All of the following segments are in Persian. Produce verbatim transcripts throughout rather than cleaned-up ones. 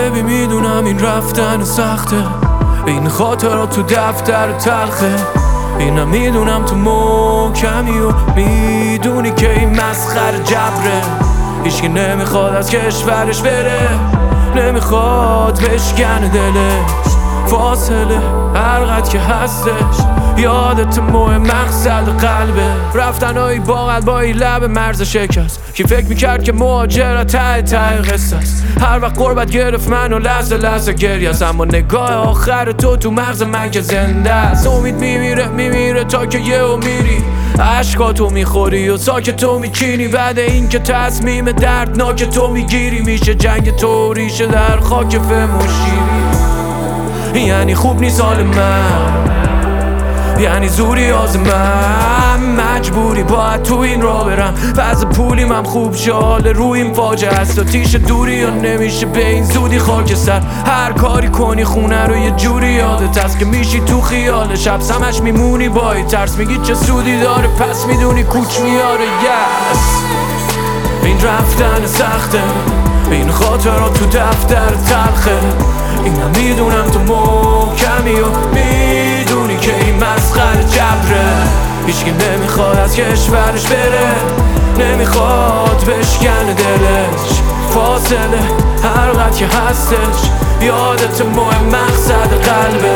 ببین میدونم این رفتن سخته، این خاطرات تو دفتر تلخه، اینم میدونم تو محکمی و میدونی که این مسخره جبره. هیچکی نمیخواد از کشورش بره، نمیخواد بشکنه دلش، فاصله هرقدر که هستش یادت مهم مقصد قلبه. رفتنهایی با قلبایی لب مرز شکست، کی فکر میکرد که مهاجرت ته ته قصه است. هر وقت قربت گرفت منو لحظه لحظه گریه است، اما نگاه آخر تو تو مغز من که زنده است. امید میمیره میمیره تا که یهو میری، عشقاتو میخوری و ساکت تو میچینی. بعد این که تصمیم دردناک تو میگیری، میشه جنگ تو ریشه در خاک فهم و شیری. یعنی خوب نیست حال من، یعنی زوری از من، مجبوری باید تو این را برم. وضع پولی من خوب شال روی این فاجعه است و تیش دوری یا نمیشه به این زودی خاک سر. هر کاری کنی خونه رو یه جوری یادت است که میشی تو خیال شب سمش میمونی با این ترس، میگی چه سودی داره پس میدونی کوچ میاره. یس این رفتن سخته، این خاطرات تو دفتر تلخه، اینم میدونم تو محکمی و میدونی که این مسخره جبره. هیچکی نمیخواد از کشورش بره، نمیخواد بشکنه دلش، فاصله هرقدر که هستش یادت مهم مقصد قلبه.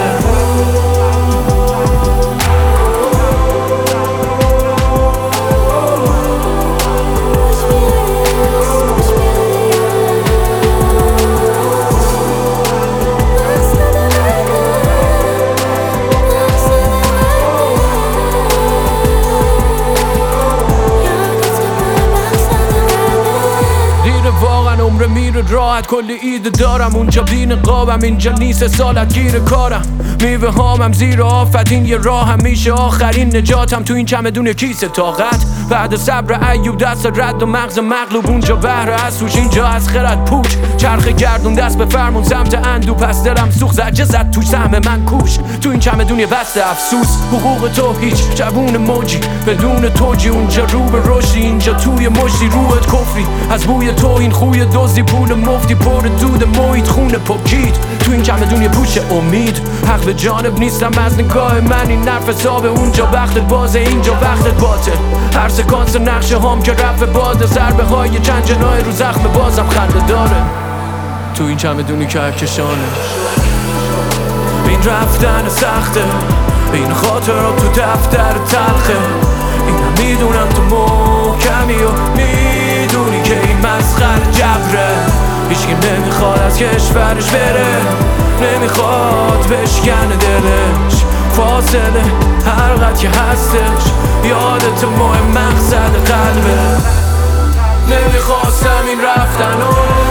عمر میره راحت، کلی ایده دارم اونجا بی نقابم، اینجا نیست سالت گیر کارم. میوه هامم زیر آفت، این یه راه هم میشه آخرین نجاتم. تو این چمدون کیسه طاقت، بعد صبر ایوب دست رد و مغز مغلوب. اونجا بهر از توش، اینجا از خرد پوچ، چرخ گردون دست به فرمون سمت اندو. پس دلم سوخت زجه زد توش سهم من کوش، تو این چمدون یه بسته افسوس. حقوق تو هیچ جوون موجی بدون توجی، اونجا رو به رشدی، اینجا توی مشتی روحت کفری. از بوی تو این خوی دوزی، پول مفتی پر دود محیط خونه پاکید. تو این چمدون یه پوش امید، حق به جانب نیستم از نگاه من، این نرف حسابه. اونجا وقتت بازه، اینجا وقتت باطل. هر سکانس نقشه هام که رفت باده، ضربه های چند جنای رو زخم بازم خنده داره. تو این چمدونی که کشانه، این رفتن سخته، این خاطرات تو دفتر تلخه، اینم میدونم تو محکمی و میدونی که این مسخره جبره. هیچکی نمیخواد از کشورش بره، نمیخواد بشکنه دلش، فاصله هرقدر که هستش یادت مهم مقصد قلبه. نمیخواستم این رفتنو